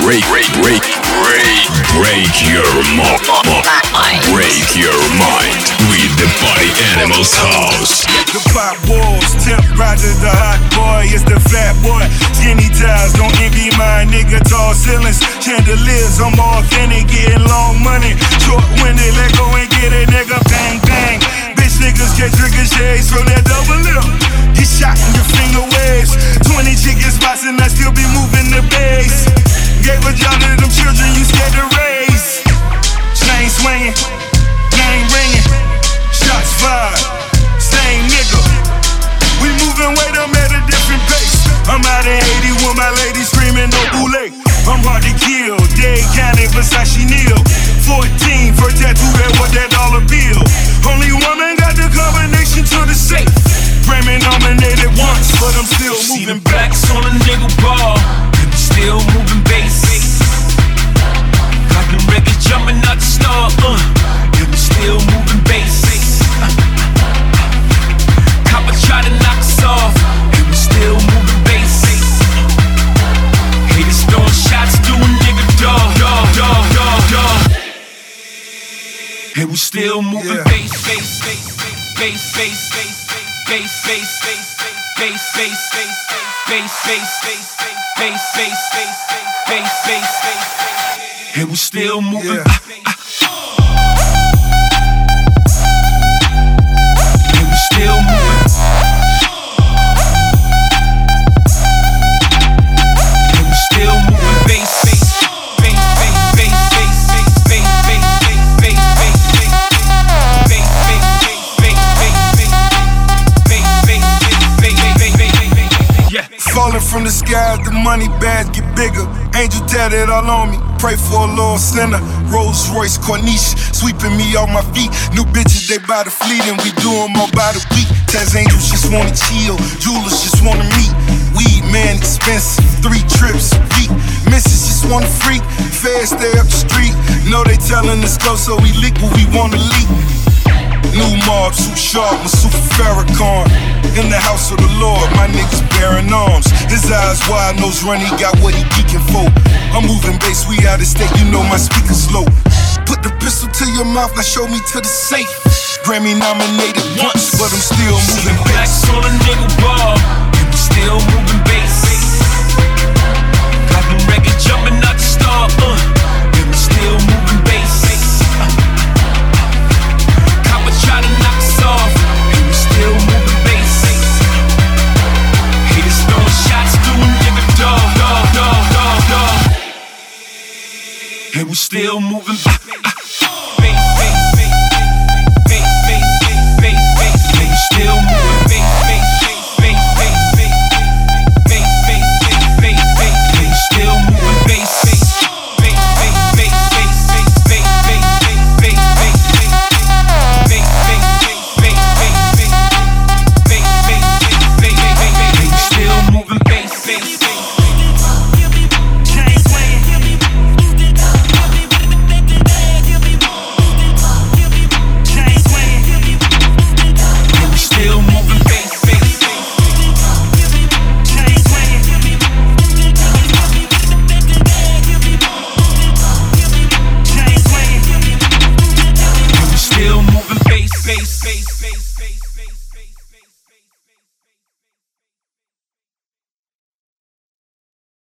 Break your mind with the Party Animals house. The pop walls, Temp Roger, the hot boy, it's the fat boy. Skinny ties, don't envy my nigga. Tall ceilings, chandeliers, I'm authentic, getting long money. Short-winded, let go and get it, nigga. Bang, bang. Bitch niggas get trigger shades from that double lip. Get shot in your finger waves. 20 chicken spots and I still be moving the base. Gave a job to them children you scared to raise. Chain swinging, game ringing, shots fired, same nigga. We moving weight, I'm at a different pace. I'm out of Haiti with my lady screaming no boule. I'm hard to kill, Dade County, Versace Neal. 14, first tattoo that was that dollar bill. Only woman got the combination to the safe. Grammy nominated once, but I'm still moving back. Blacks on a nigga ball, still moving bass. Got the record jumping out the star, and we still moving bass. Copper try to knock us off, and we still moving bass. Haters throwing shots, doing nigga dog. And we still moving bass. And we still moving. And we still moving. And we still moving bass. Falling from the sky, the money bags get bigger. Angel tatted all on me, pray for a little sinner. Rolls Royce Corniche, sweeping me off my feet. New bitches, they by the fleet, and we do them all by the week. Taz angels just wanna chill, jewelers just wanna meet. Weed, man, expensive, 3 trips a week. Missus just wanna freak, feds stay up the street. Know they telling us go, so we leak what we wanna leak. New mob, too sharp, with super Farrakhan. In the house of the Lord, my niggas bearing arms. His eyes wide, nose run, he got what he geeking for. I'm moving bass, we out of state, you know my speakers low. Put the pistol to your mouth, now show me to the safe. Grammy nominated once, but I'm still moving bass. Blacks on a nigga ball, and we still moving bass. Got the record jumping out the star, and we still moving bass. Try to knock us off, and we still moving bass. Haters throwing shots, doing nigga dog. And we still moving bass.